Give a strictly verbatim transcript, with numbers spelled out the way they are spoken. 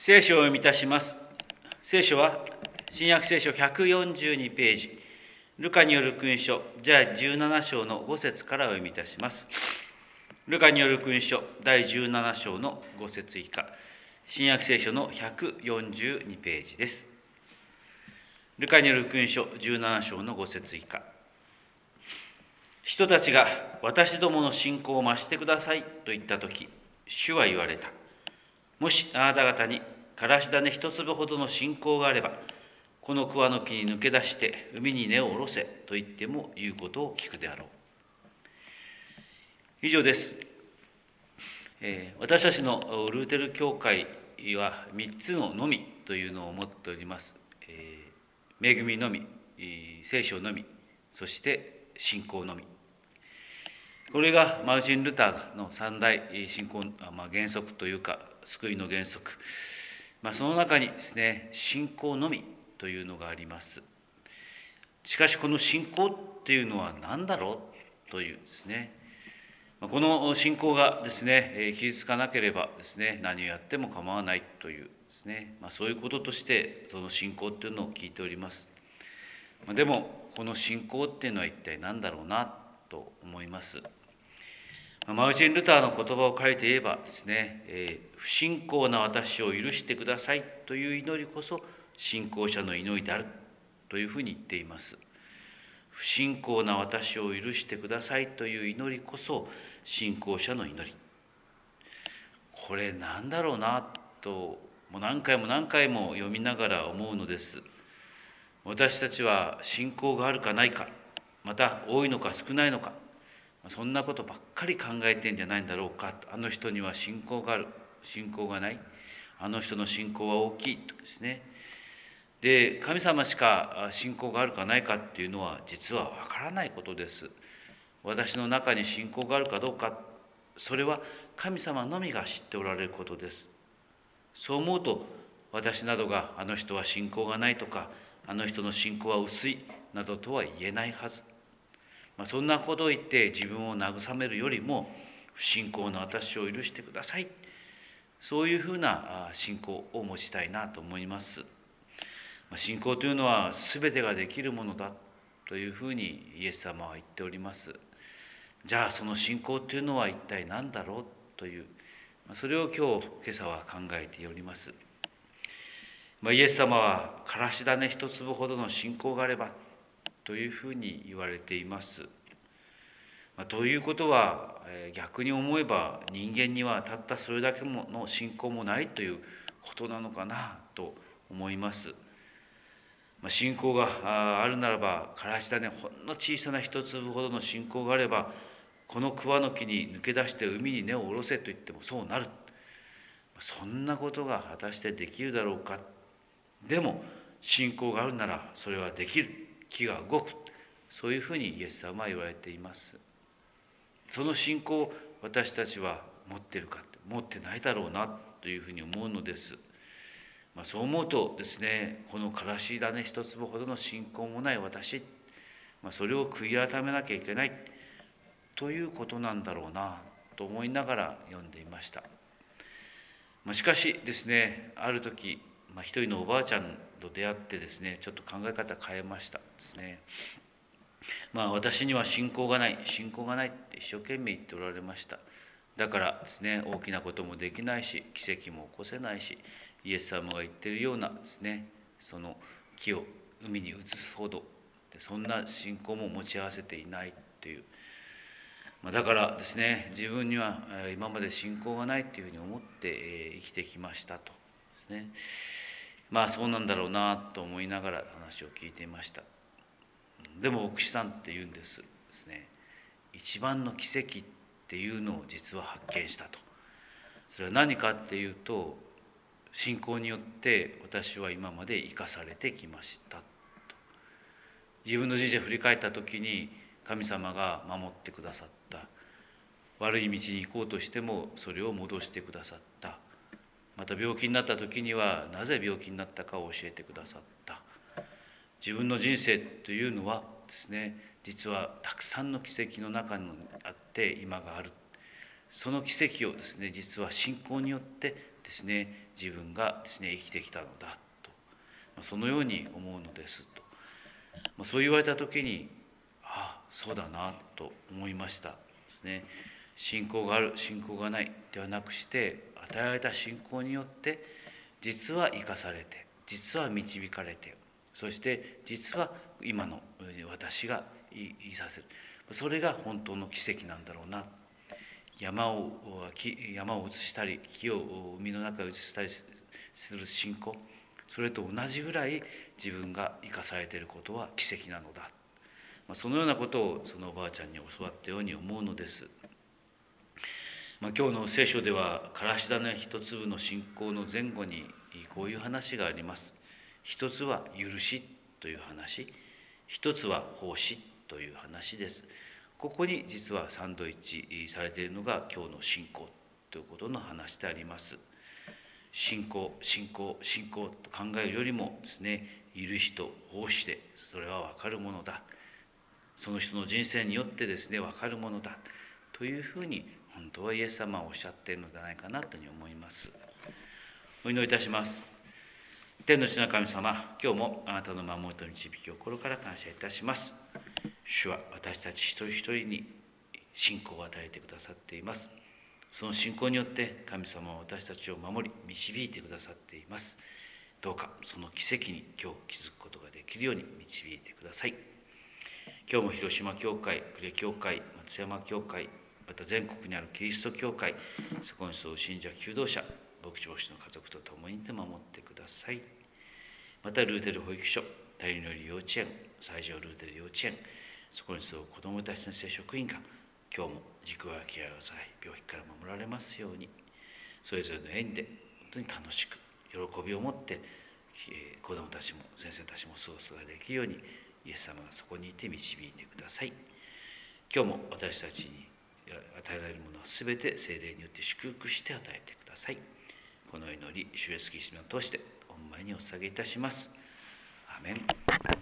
聖書を読み出します。聖書は新約聖書ひゃくよんじゅうにページ、ルカによる福音書第じゅうなな章のご節からお読みいたします。ルカによる福音書第じゅうなな章のご節以下、新約聖書のひゃくよんじゅうにページです。ルカによる福音書じゅうなな章のご節以下。人たちが私どもの信仰を増してくださいと言ったとき、主は言われた。もしあなた方にからし種一粒ほどの信仰があれば、この桑の木に抜け出して海に根を下ろせと言っても言うことを聞くであろう。以上です。えー、私たちのルーテル教会はみっつののみというのを持っております。えー、恵みのみ、聖書のみ、そして信仰のみ。これがマルチン・ルターの三大信仰、まあ、原則というか救いの原則、まあ、その中にですね、信仰のみというのがあります。しかしこの信仰っていうのは何だろうというですね、この信仰がですね傷つかなければですね、何をやっても構わないというですね、まあ、そういうこととしてその信仰っていうのを聞いております。でもこの信仰っていうのは一体何だろうなと思います。マルチン・ルターの言葉を借りて言えばですね、えー、不信仰な私を許してくださいという祈りこそ信仰者の祈りであるというふうに言っています。不信仰な私を許してくださいという祈りこそ信仰者の祈り。これなんだろうなと、もう何回も何回も読みながら思うのです。私たちは信仰があるかないか、また多いのか少ないのか、そんなことばっかり考えてんじゃないんだろうか。あの人には信仰がある、信仰がない、あの人の信仰は大きいとですね。で、神様しか信仰があるかないかっていうのは実はわからないことです。私の中に信仰があるかどうか、それは神様のみが知っておられることです。そう思うと、私などがあの人は信仰がないとか、あの人の信仰は薄いなどとは言えないはず。まあ、そんなことを言って自分を慰めるよりも、不信仰な私を許してください、そういうふうな信仰を持ちたいなと思います。信仰というのは全てができるものだというふうにイエス様は言っております。じゃあその信仰というのは一体何だろうという、それを今日今朝は考えております。イエス様はからし種一粒ほどの信仰があればというふうに言われています。ということは逆に思えば人間にはたったそれだけの信仰もないということなのかなと思います。信仰があるならば、からし種ほんの小さな一粒ほどの信仰があれば、この桑の木に抜け出して海に根を下ろせと言ってもそうなる。そんなことが果たしてできるだろうか。でも信仰があるならそれはできる、木が動く、そういうふうにイエス様は言われています。その信仰を私たちは持っているか、持ってないだろうなというふうに思うのです。まあ、そう思うとですね、このからし種一粒ほどの信仰もない私、まあ、それを悔い改めなきゃいけないということなんだろうなと思いながら読んでいました。まあ、しかしですね、ある時、まあ、一人のおばあちゃんと出会ってですね、ちょっと考え方変えましたですね。まあ、私には信仰がない、信仰がないって一生懸命言っておられました。だからですね、大きなこともできないし、奇跡も起こせないし、イエス様が言っているようなですね、その木を海に移すほど、そんな信仰も持ち合わせていないという。だからですね、自分には今まで信仰がないというふうに思って生きてきましたとですね。まあそうなんだろうなと思いながら話を聞いていました。でも牧師さんって言うんですですね、一番の奇跡っていうのを実は発見したと。それは何かっていうと、信仰によって私は今まで生かされてきましたと。自分の人生を振り返った時に、神様が守ってくださった。悪い道に行こうとしてもそれを戻してくださった。また病気になった時にはなぜ病気になったかを教えてくださった。自分の人生というのはですね、実はたくさんの奇跡の中にあって今がある。 その奇跡をですね、実は信仰によってですね、自分がですね、生きてきたのだと、そのように思うのですと、そう言われた時に、ああそうだなと思いましたですね。信仰がある、信仰がないではなくして、与えられた信仰によって実は生かされて、実は導かれて、そして実は今の私が言いさせる、それが本当の奇跡なんだろうな。山を山を移したり木を海の中へ移したりする信仰、それと同じぐらい自分が生かされていることは奇跡なのだ、そのようなことをそのおばあちゃんに教わったように思うのです。まあ、今日の聖書ではからし種一粒の信仰の前後にこういう話があります。一つは許しという話、一つは奉仕という話です。ここに実はサンドイッチされているのが今日の信仰ということの話であります。信仰、信仰、信仰と考えるよりもですね、許しと奉仕でそれは分かるものだ。その人の人生によってですね、分かるものだというふうに本当はイエス様はおっしゃっているのではないかなというふうに思います。お祈りいたします。天の地の神様、今日もあなたの守りと導きを心から感謝いたします。主は私たち一人一人に信仰を与えてくださっています。その信仰によって神様は私たちを守り導いてくださっています。どうかその奇跡に今日気づくことができるように導いてください。今日も広島教会、呉教会、松山教会、また全国にあるキリスト教会、そこに住む信者求道者、牧師牧師の家族と共に守ってください。またルーテル保育所、タリノリ幼稚園、西条ルーテル幼稚園、そこに住む子どもたち先生職員が今日も軸はケアをさえ病気から守られますように、それぞれの縁で本当に楽しく喜びを持って子どもたちも先生たちも過ごすことができるように、イエス様がそこにいて導いてください。今日も私たちに与えられるものはすべて聖霊によって祝福して与えてください。この祈り、主イエスキリストを通して御前にお捧げいたします。アーメン。